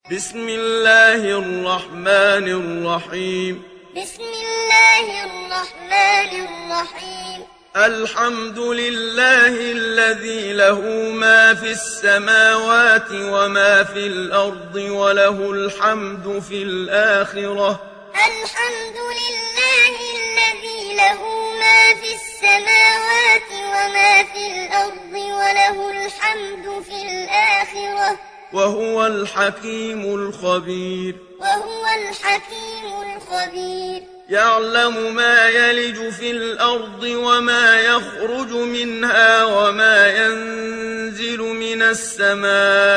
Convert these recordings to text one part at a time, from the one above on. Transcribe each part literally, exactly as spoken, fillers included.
بسم الله الرحمن الرحيم بسم الله الرحمن الرحيم الحمد لله الذي له ما في السماوات وما في الأرض وله الحمد في الآخرة الحمد لله الذي له ما في السماوات وما في الأرض وله الحمد في الآخرة وهو الحكيم الخبير وهو الحكيم الخبير يعلم ما يلج في الأرض وما يخرج منها وما ينزل من السماء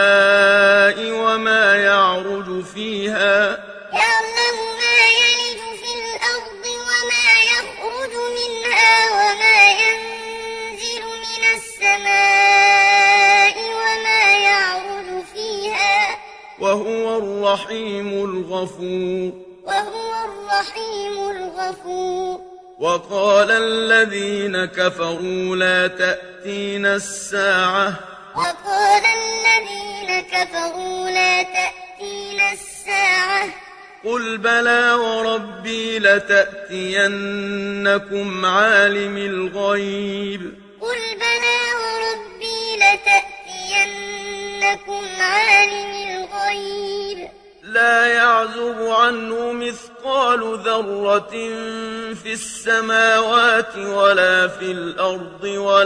وما يعرج فيها يعلم ما يلج في الأرض وما يخرج منها وما ينزل من السماء وما يعرج فيها وهو الرحيم الغفور وهو الرحيم الغفور وقال الذين كفروا لا تأتينا الساعة وقال الذين كفروا لا تأتينا الساعة قل بلى وربي لتأتينكم عالم الغيب قل بلى وربي لتأتينكم عالم الغيب لا يعزب عنه مثقال ذرة في السماوات ولا في الأرض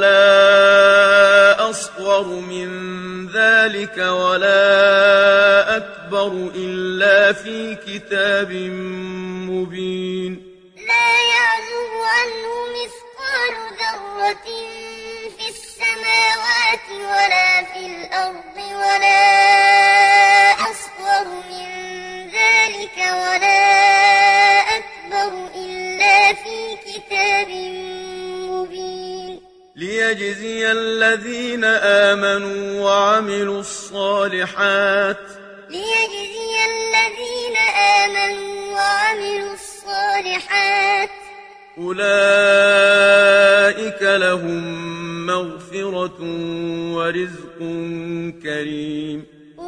ولا أصغر من ذلك ولا أكبر إلا في كتاب مبين لا يعزب عنه مثقال ذرة في السماوات ولا في الأرض ولا أصغر من ذلك ولا أكبر إلا في كتاب مبين ليجزي الذين آمنوا وعملوا الصالحات ليجزي الذين آمنوا وعملوا الصالحات أولئك لهم مغفرة ورزق كريم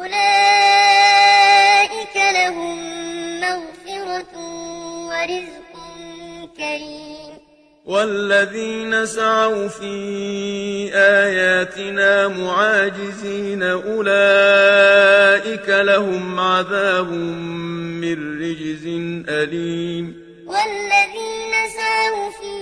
أولئك لهم مغفرة ورزق كريم والذين سعوا في آياتنا معاجزين أولئك لهم عذاب من رجز أليم والذين سعوا في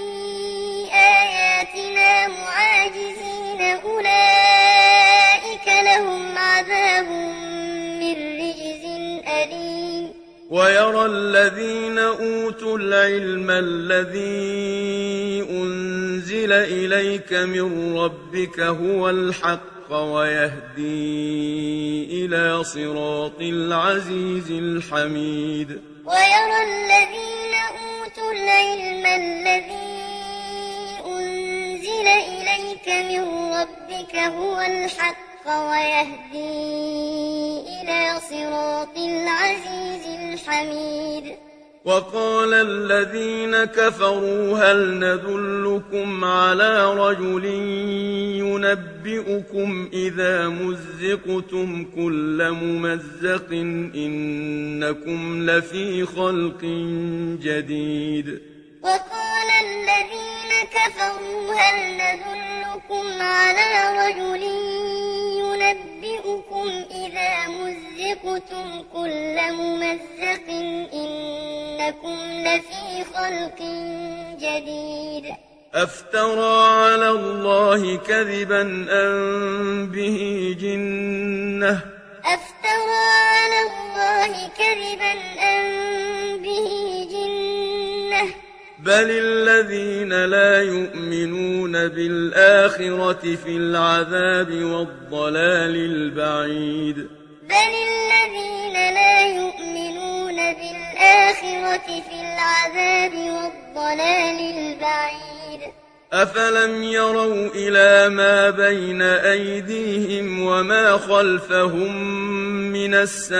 آياتنا معاجزين أولئك لهم عذاب من رجز أليم ويرى الذين أوتوا العلم الذي أنزل إليك من ربك هو الحق ويهدي إلى صراط العزيز الحميد ويرى الذين أوتوا العلم الذي أنزل إليك من ربك هو الحق ويهدي إلى صراط العزيز الحميد وقال الذين كفروا هل ندلكم على رجل ينبئكم إذا مزقتم كل ممزق إنكم لفي خلق جديد وقال الذين كفروا هل ندلكم على رجل ينبئكم إذا مزقتم كل ممزق إنكم لفي خلق جديد أفترى على الله كذبا أم به جنة أفترى على الله كذبا أم به جنة بل الذين لا يؤمنون بالآخرة في العذاب والضلال البعيد بل الذين لا يؤمنون بالآخرة في العذاب والضلال البعيد أفلم يروا إلى ما بين أيديهم وما خلفهم من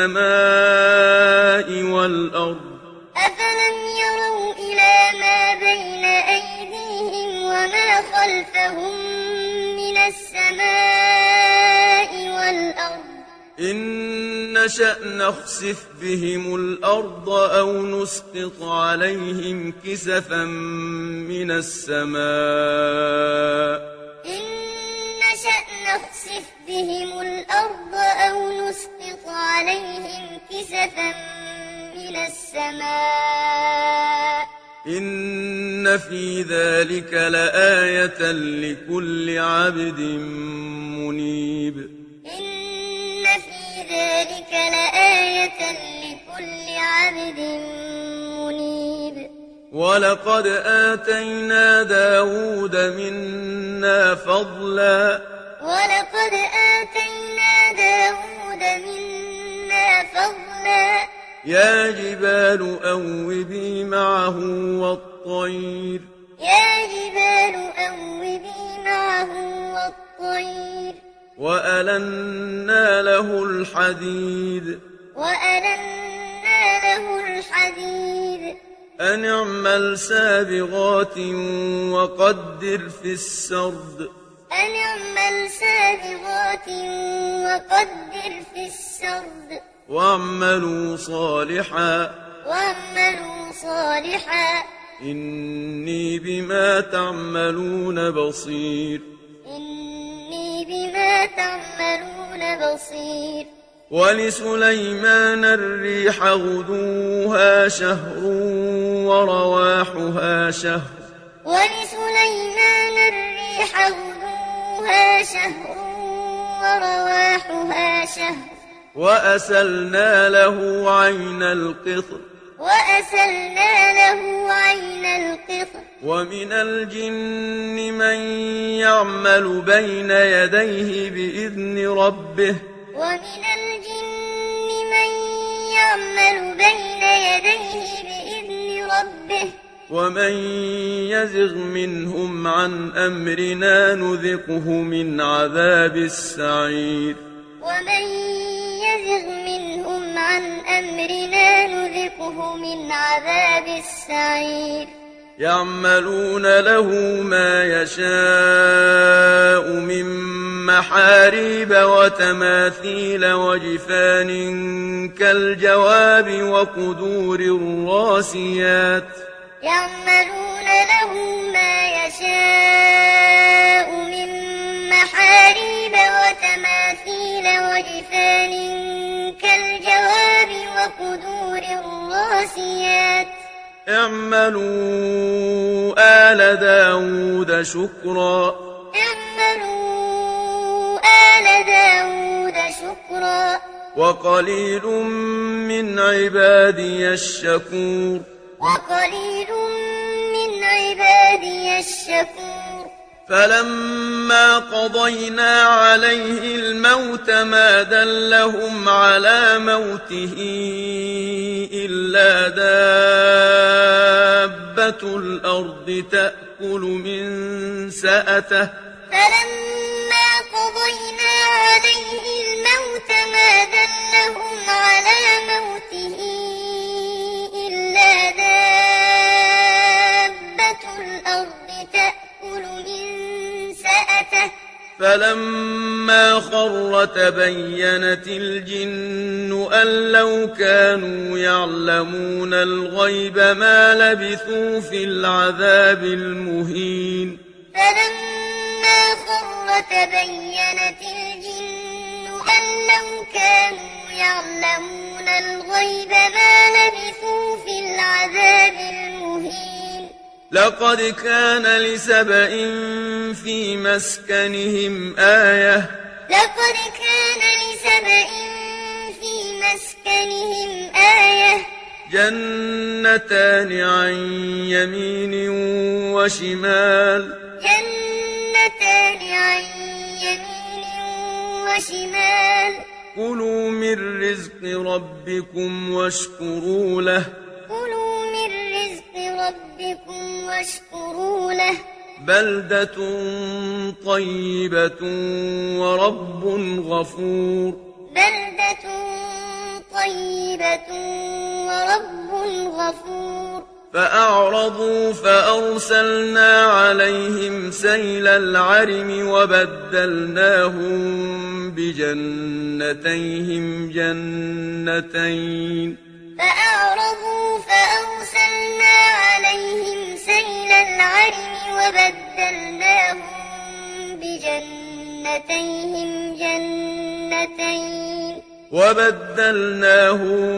السماء والأرض أفلم يروا إلى ما بين أيديهم وما خلفهم من السماء والأرض إن نشأ نخسف بهم الأرض أو نسقط عليهم كسفا من السماء إن نشأ نخسف بهم الأرض أو نسقط عليهم كسفا من السماء إن في ذلك لآية لكل عبد منيب إن في ذلك لآية لكل عبد منيب ولقد آتينا داود منا فضلا ولقد آتينا داود منا فضلا يا جبال أوبي معه والطير يا جبال أوبي معه والطير وألنا له الحديد وألنا له الحديد أن اعمل سابغات وقدر في السرد أن اعمل سابغات وقدر في السرد واعملوا صالحا واعملوا صالحا إني بما تعملون بصير إني بما تعملون بصير ولسليمان الريح غدوها شهر ورواحها شهر ولسليمان الريح غدوها شهر ورواحها شهر وأسلنا له عين القطر وأسلنا له عين القطر ومن الجن من يعمل بين يديه بإذن ربه ومن الجن من يعمل بين يديه بإذن ربه ومن يزغ منهم عن أمرنا نذقه من عذاب السعير ومن يزغ منهم عن أمرنا نذقه من عذاب السعير يعملون له ما يشاء من محاريب وتماثيل وجفان كالجواب وقدور الراسيات يعملون له ما يشاء من محاريب وتماثيل وجفان كالجواب وقدور الراسيات اعملوا آل داود شكرا اعملوا آل داود شكرا وقليل من عبادي الشكور وقليل من عبادي الشكور فلما قضينا عليه الموت ما دلهم على موته إلا دابة الأرض تأكل من سأته فلما قضينا عليه الموت ما دلهم على موته إلا دابة الأرض تأكل من سأته فلما خر تبينت الجن أن لو كانوا يعلمون الغيب ما لبثوا في العذاب المهين فلما خر تبينت الجن أن لو كانوا يعلمون الغيب ما لبثوا في العذاب المهين لقد كان لسبإ في مسكنهم آية لقد كان لسبإ في مسكنهم آية جنتان عن يمين وشمال جنتان عن يمين وشمال كلوا من رزق ربكم واشكروا له كلوا من رزق ربكم واشكروا له بلدة طيبة ورب غفور بلدة طيبة ورب غفور فأعرضوا فأرسلنا عليهم سيل العرم وبدلناهم بجنتيهم جنتين فأعرضوا فأرسلنا عليهم سيل العرم وبدلناهم بجنتيهم جنتين وبدلناهم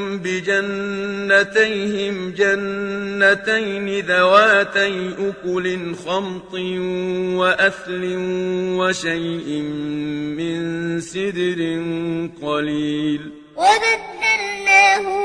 بجنتيهم جنتين ذواتي أكل خمط وأثل وشيء من سدر قليل وبدلناهم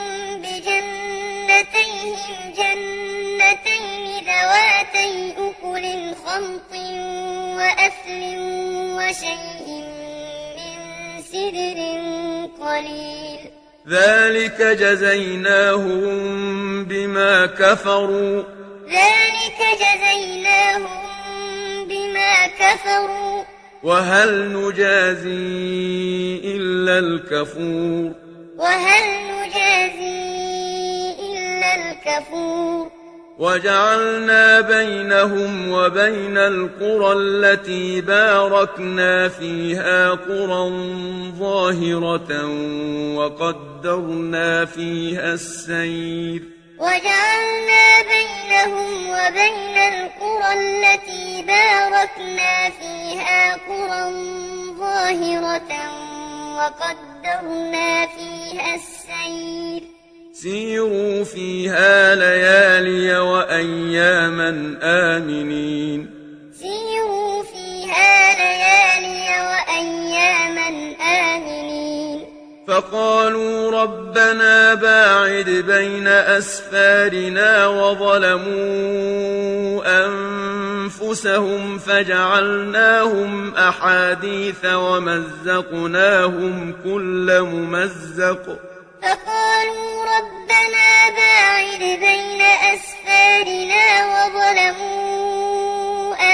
بجنتيهم جنتين ذواتي أكل خمط وأثل وشيء من سدر قليل ذلك جزيناهم بما كفروا ذلك جزيناهم بما كفروا وهل نجازي إلا الكفور وهل نجازي إلا الكفور وجعلنا بينهم وبين القرى التي باركنا فيها قرى ظاهرة وقدرنا فيها السير وجعلنا بينهم وبين القرى التي باركنا فيها قرى ظاهرة وقدرنا فيها السير سيروا فيها ليالي وأياما آمنين سيروا فيها ليالي وأياما آمنين فقالوا ربنا باعد بين أسفارنا وظلموا أنفسهم فجعلناهم أحاديث ومزقناهم كل ممزق فقالوا ربنا باعد بين أسفارنا وظلموا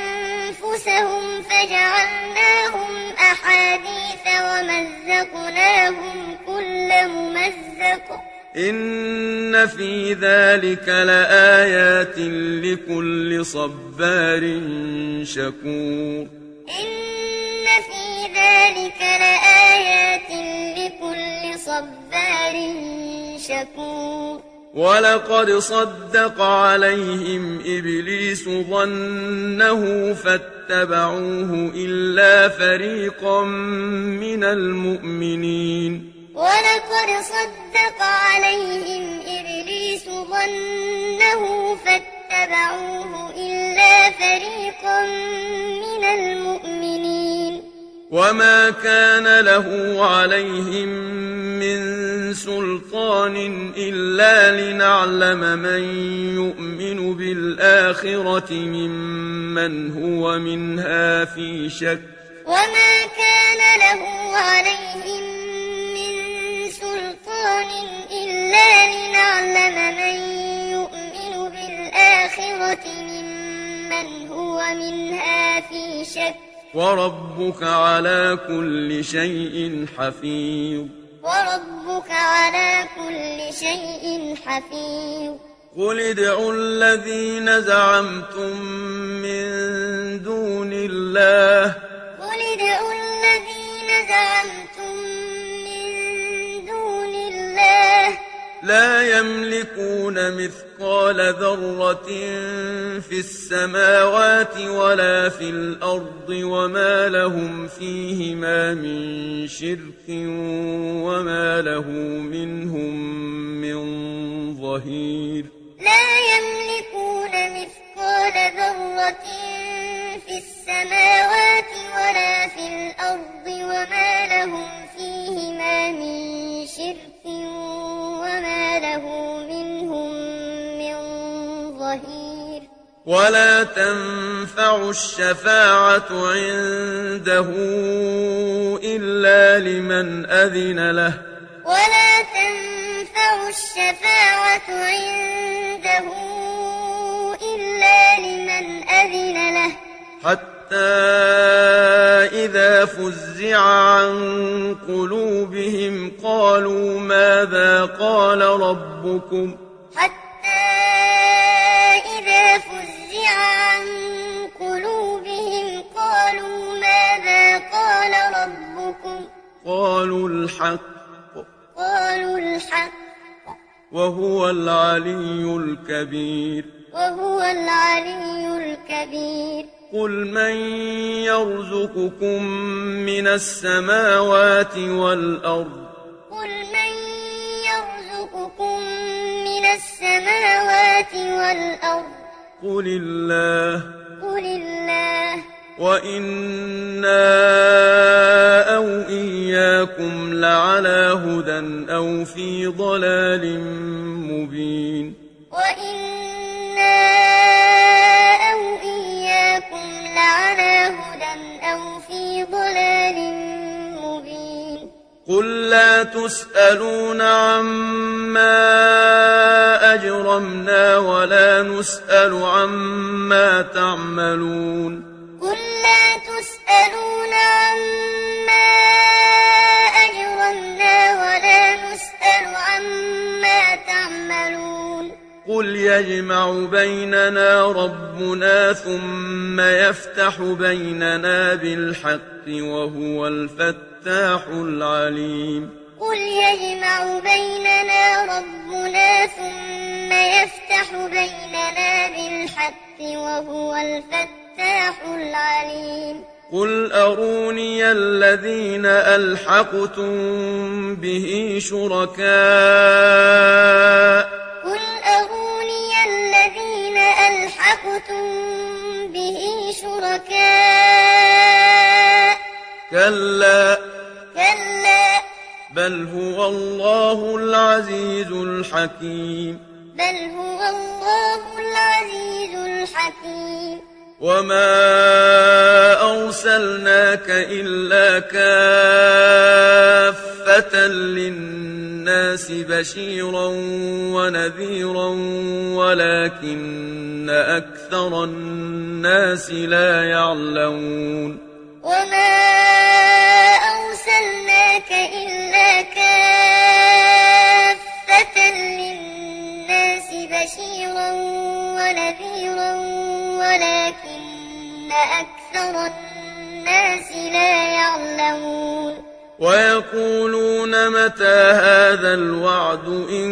أنفسهم فجعلناهم أحاديث ومزقناهم كل ممزق إن في ذلك لآيات لكل صبار شكور إن في ذلك لآيات لكل صبار شكور ولقد صدق عليهم إبليس ظنه فاتبعوه إلا فريقا من المؤمنين ولقد صدق عليهم إبليس ظنه فاتبعوه إلا فريقا من المؤمنين وما كان له عليهم من سلطان إلا لنعلم من يؤمن بالآخرة ممن هو منها في شك وما كان له عليهم من سلطان إلا لنعلم من يؤمن بالآخرة ممن هو منها في شك وربك على كل شيء حفيظ وربك على كل شيء حفيظ قل ادعوا الذين زعمتم من دون الله قل ادعوا الذين زعمتم من دون الله لا يملكون مثقال ذرة في السماوات ولا في الأرض وما لهم فيهما من شرك وما له منهم من ظهير لا يملكون مثقال ذرة في السماوات ولا في الأرض وما لهم فيهما من شرك وما له منهم من ظهير ولا تنفع الشفاعة عنده إلا لمن أذن له ولا تنفع الشفاعة عنده إلا لمن أذن له حتى إذا فزع عن قلوبهم قالوا ماذا قال ربكم حتى إذا فزع عن قلوبهم قالوا ماذا قال ربكم الحق قالوا الحق وهو العلي الكبير وهو العلي الكبير قل من يرزقكم من السماوات والأرض قل من يرزقكم من السماوات والأرض قل الله قل الله وإنا أو إياكم لعلى هدى أو في ضلال مبين وإنا أو إياكم لعلى هدى أو في ضلال مبين قل لا تسألون عما أجرمنا ولا نسأل عما تعملون قل لا تسألون عما أجرمنا ولا نسأل عما تعملون قل يجمع بيننا ربنا ثم يفتح بيننا بالحق وهو الفتاح العليم قل يجمع بيننا ربنا ثم يفتح بيننا بالحق وهو الفتاح العليم قل أروني الذين ألحقتم به شركاء قل أروني الذين ألحقتم به شركاء كلا كلا بل هو الله العزيز الحكيم بل هو الله العزيز الحكيم وما أرسلناك إلا كافة للناس بشيرا ونذيرا ولكن أكثر الناس لا يعلمون وما أرسلناك إلا كافة للناس بشيرا ونذيرا ولكن أكثر الناس لا يعلمون ويقولون متى هذا الوعد إن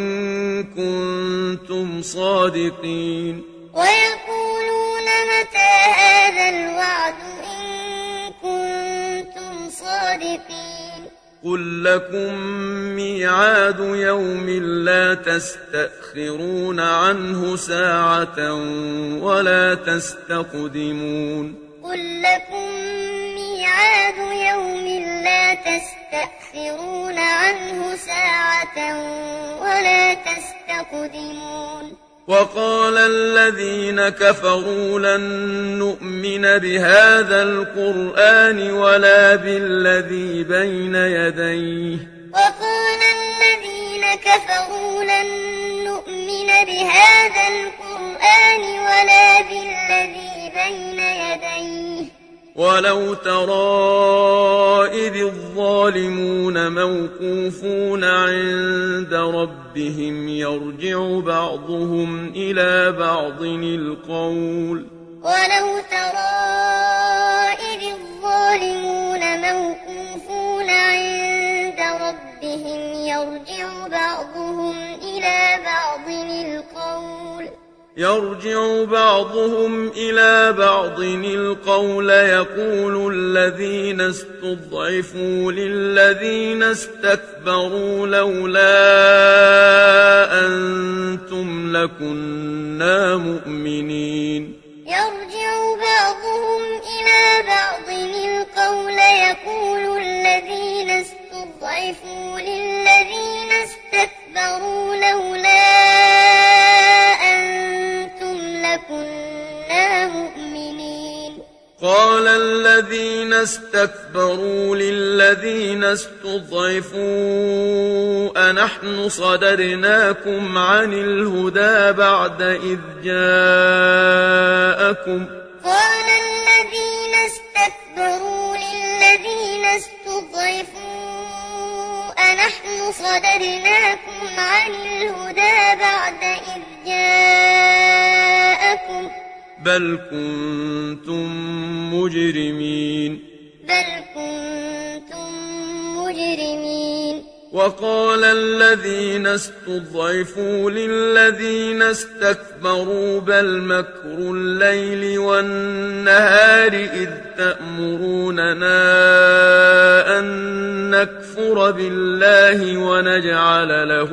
كنتم صادقين ويقولون متى هذا الوعد إن كنتم صادقين قل لكم ميعاد يوم لا تستأخرون عنه ساعة ولا تستقدمون قل لكم ميعاد يوم لا تستأخرون عنه ساعة ولا تستقدمون وقال الذين كفروا لن نؤمن بهذا القرآن ولا بالذي بين يديه وقال الذين كفروا لن نؤمن بهذا القرآن ولا بالذي بين يديه ولو ترى إذ الظالمون موقوفون عند ربهم يرجع بعضهم إلى بعض القول ولو ترى إذ الظالمون موقوفون عند ربهم يرجع بعضهم إلى بعض القول يرجع بعضهم إلى بعض القول يقول الذين استضعفوا للذين استكبروا لولا أنتم لكنا مؤمنين يرجع بعضهم إلى بعض القول يقول الذين استضعفوا للذين استكبروا لولا لكنا مؤمنين قال الذين استكبروا للذين استضعفوا أنحن صدرناكم عن الهدى بعد إذ جاءكم قال الذين استكبروا للذين استضعفوا أنحن صدرناكم عن الهدى بعد إذ جاءكم بل كنتم مجرمين بل كنتم مجرمين وقال الذين استضعفوا للذين استكبروا بل مكر الليل والنهار إذ تأمروننا أن نكفر بالله ونجعل له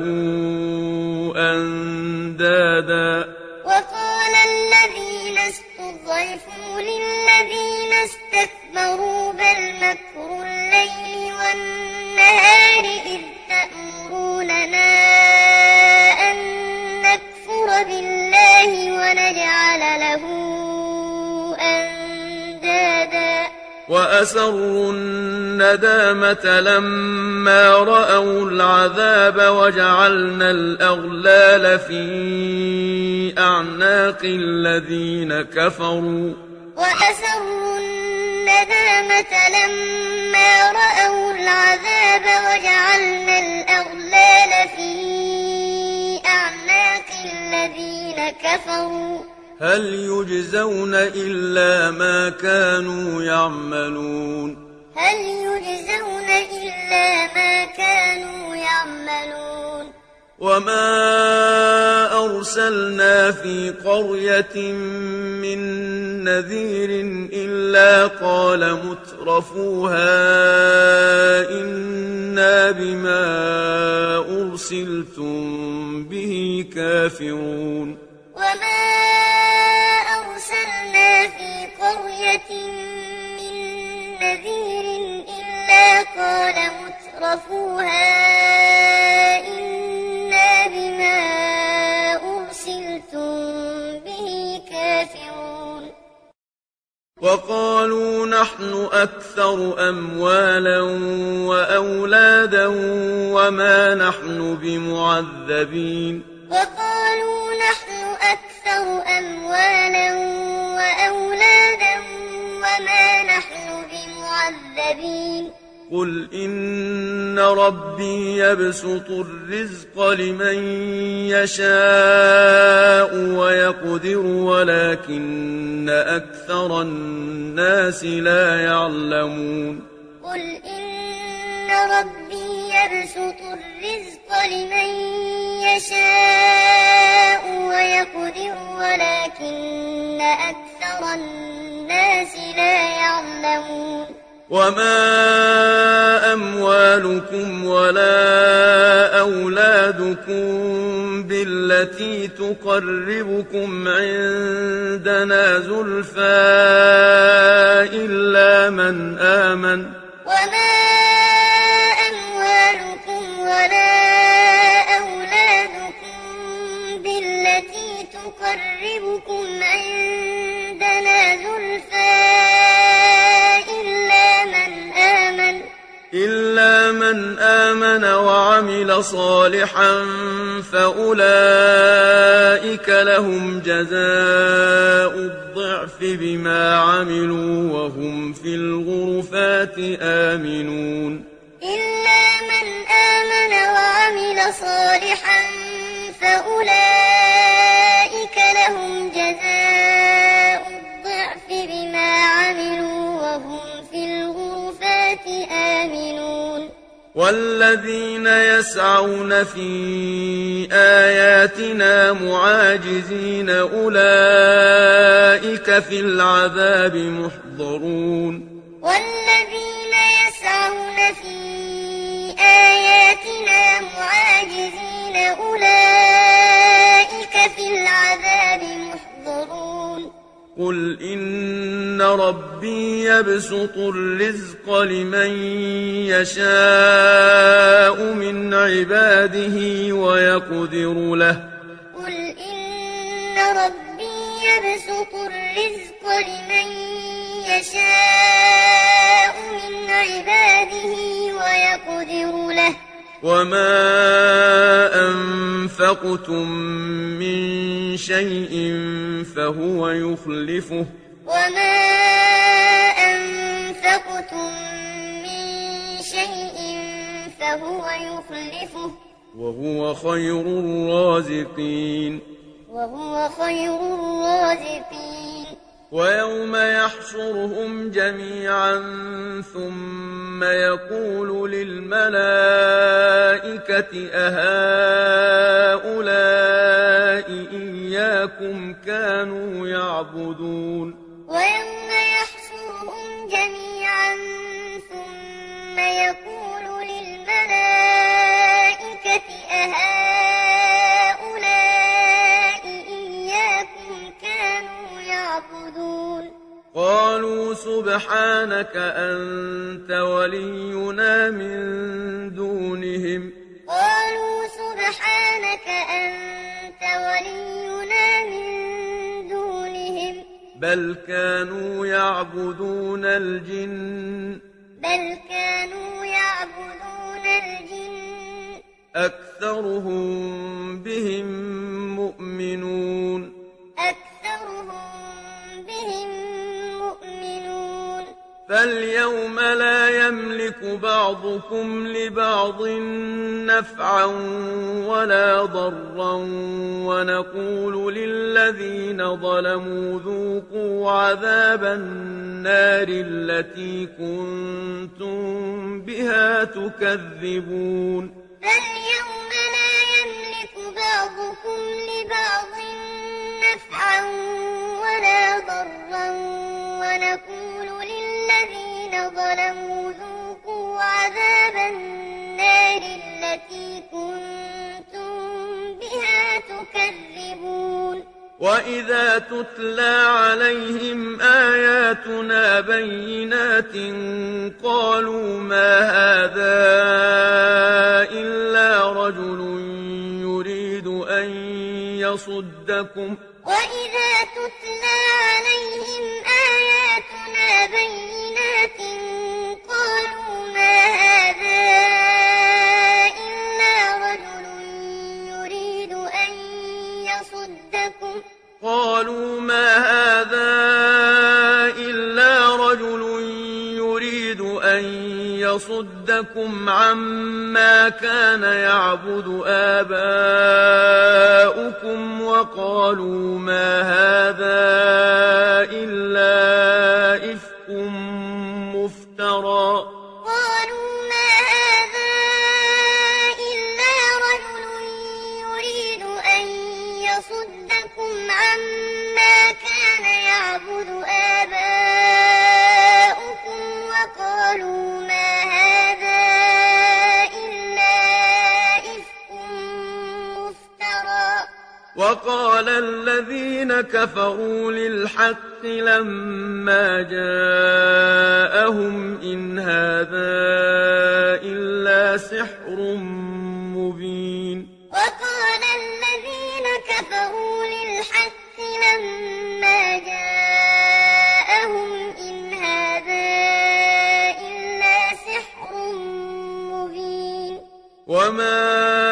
أندادا وقال الذين استضعفوا للذين استكبروا بل مكر الليل والنهار إذ تأمروننا أن نكفر بالله ونجعل له أندادا وأسروا الندامة لما رأوا العذاب وجعلنا الأغلال في أعناق الذين كفروا وأسروا الندامة لما رأوا العذاب وجعلنا الأغلال في أعناق الذين كفروا هل يجزون إلا ما كانوا يعملون هل يجزون إلا ما كانوا يعملون وما أرسلنا في قرية من نذير إلا قال مترفوها إنا بما أرسلتم به كافرون وما أرسلنا في قرية من نذير إلا قال مترفوها إنا بما أرسلتم به كافرون وقالوا نحن أكثر أموالا وأولادا وما نحن بمعذبين وقالوا نحن أكثر أموالا وأولادا وما نحن بمعذبين قل إن ربي يبسط الرزق لمن يشاء ويقدر ولكن أكثر الناس لا يعلمون قل إن ربي يبسط الرزق لمن يشاء ويقدر ولكن أكثر الناس لا يعلمون وما أموالكم ولا أولادكم بالتي تقربكم عندنا زلفى إلا من آمن وما أموالكم ولا أولادكم بالتي تقربكم عندنا زلفى إلا من آمن إلا من آمن وعمل صالحا فأولئك لهم جزاء الضعف بما عملوا وهم في الغرفات آمنون إلا من آمن وعمل صالحا فأولئك لهم جزاء الضعف بما عملوا وهم في الغرفات آمنون والذين يسعون في آياتنا معاجزين أولئك في العذاب محضرون والذين يسعون في آياتنا معاجزين أولئك في العذاب محضرون قل إن ربي يبسط الرزق لمن يشاء من عباده ويقدر له قل إن ربي يبسط الرزق لمن يشاء من عباده ويقدر له وما أنفقتم من شيء فهو يخلفه وما أنفقتم من شيء فهو يخلفه وهو خير الرازقين وهو خير الرازقين ويوم يحشرهم جميعا ثم يقول للملائكة أهؤلاء إياكم كانوا يعبدون ويوم يحشرهم جميعا ثم يقول للملائكة أهؤلاء إياكم كانوا يعبدون قالوا سبحانك أنت ولينا من دونهم قالوا سبحانك أنت ولينا من دونهم بل كانوا يعبدون الجن بل كانوا يعبدون الجن أكثرهم بهم مؤمنون أكثرهم بهم مؤمنون فاليوم لا يملك بعضكم لبعض نفعا ولا ضرا ونقول للذين ظلموا ذوقوا عذاب النار التي كنتم بها تكذبون فاليوم لا يملك بعضكم لبعض نفعا ولا ضرا ونقول للذين ظلموا ذوقوا عذاب النار التي كنتم بها تكذبون وإذا تتلى عليهم آياتنا بينات قالوا ما هذا إلا رجل يريد أن يصدكم وإذا تتلى عليهم آياتنا بينات قالوا ما هذا إلا رجل يريد أن يصدكم قالوا ما هذا إلا رجل يريد أن يصدكم عما كان يعبد آباؤكم وقالوا ما هذا إلا إفك مفترى قالوا ما هذا إلا رجل يريد أن يصدكم عما كان يعبد آباؤكم وقالوا ما هذا إلا إفك مفترى وقال الذين كفروا للحق لما جاءهم إن هذا إلا سحر مبين وقال الذين كفروا للحق لما جاءهم إن هذا إلا سحر مبين وما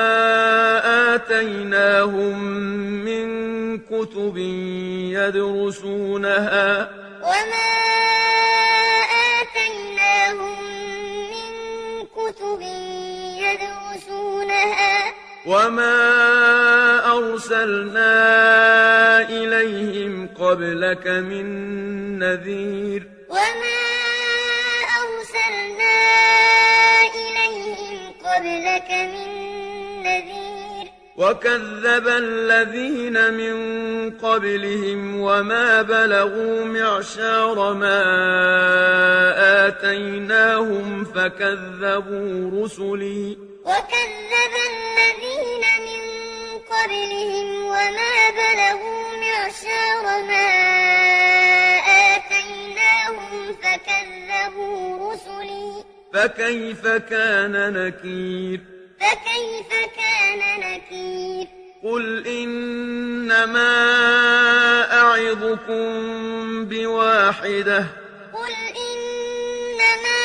آتيناهم من كتب يدرسونها وما آتيناهم من كتب يدرسونها وما أرسلنا إليهم قبلك من نذير وما أرسلنا إليهم قبلك من نذير وكذب الذين من قبلهم وما بلغوا معشار ما آتيناهم فكذبوا رسلي وكذب الذين من قبلهم وما بلغوا معشار ما آتيناهم فكذبوا رسلي فكيف كان نكير فكيف كان نكير قل إنما أعظكم بواحدة قل إنما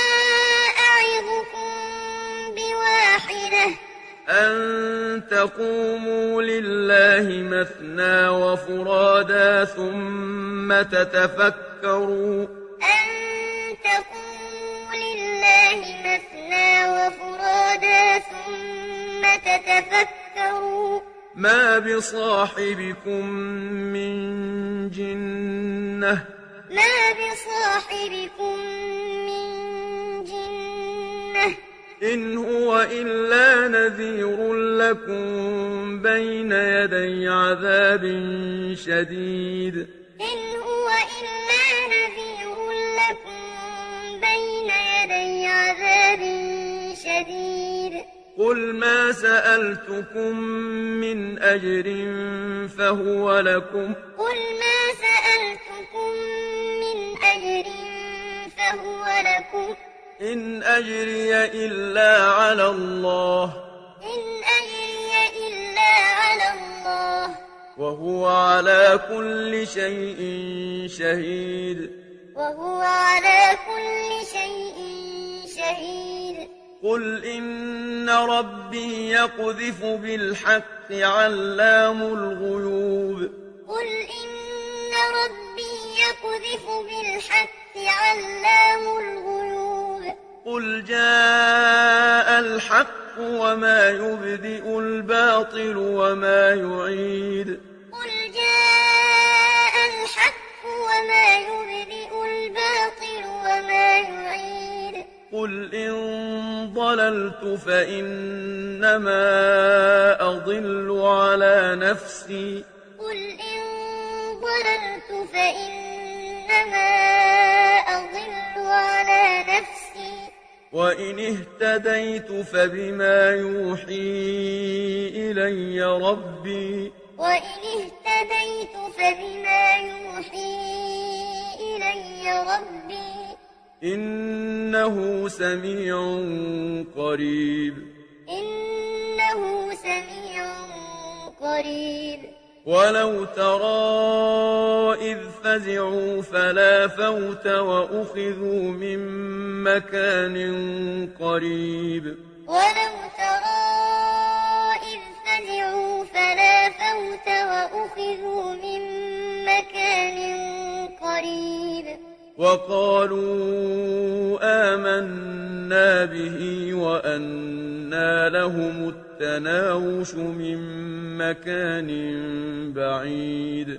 أعظكم بواحدة أن تقوموا لله مثنى وفرادا ثم تتفكروا أن تقوموا لله مثنى وفرادا ثم تتفكروا ما بصاحبكم من جنة ما بصاحبكم من جنة إن هو إلا نذير لكم بين يدي عذاب شديد إن هو إلا نذير لكم بين يدي عذاب شديد قل ما سألتكم من أجر فهو لكم قل ما سألتكم من أجر فهو لكم إن أجري إلا على الله إن أجري إلا على الله وهو على كل شيء شهيد وهو على كل شيء شهيد قل إن ربي يقذف بالحق علام الغيوب قل إن ربي يقذف بالحق علام الغيوب قل جاء الحق وما يبدئ الباطل وما يعيد قل جاء الحق وما يبدئ الباطل وما يعيد قل إن ضللت فإنما أضل على نفسي قل إن ضللت فإنما أضل على نفسي وإن اهتديت فبما يوحي إلي ربي وإن اهتديت فبما يوحي إلي ربي إنه سميع قريب إنه سميع قريب ولو ترى إذ فزعوا فلا فوت وأخذوا من مكان قريب ولو ترى إذ فزعوا فلا فوت وأخذوا من مكان قريب وقالوا آمنا به وأنى لهم التناوش من مكان بعيد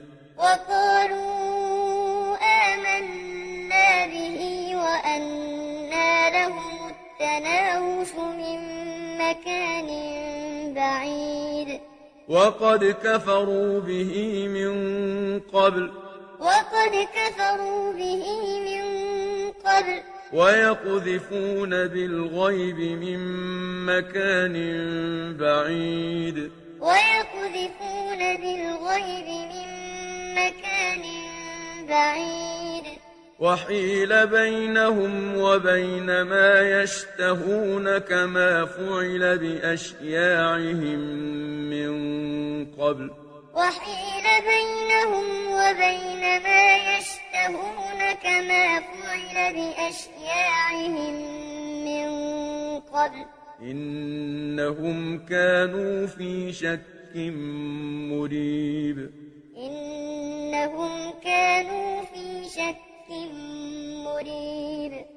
وقالوا آمنا به وأنى لهم التناوش من مكان بعيد وقد كفروا به من قبل وقد كفروا به من قبل ويقذفون بالغيب من مكان بعيد ويقذفون بالغيب من مكان بعيد وحيل بينهم وبين ما يشتهون كما فعل بأشياعهم من قبل وحيل بينهم وبين ما يشتهون كما فعل بأشياعهم من قبل إنهم كانوا في شك مريب إنهم كانوا في شك مريب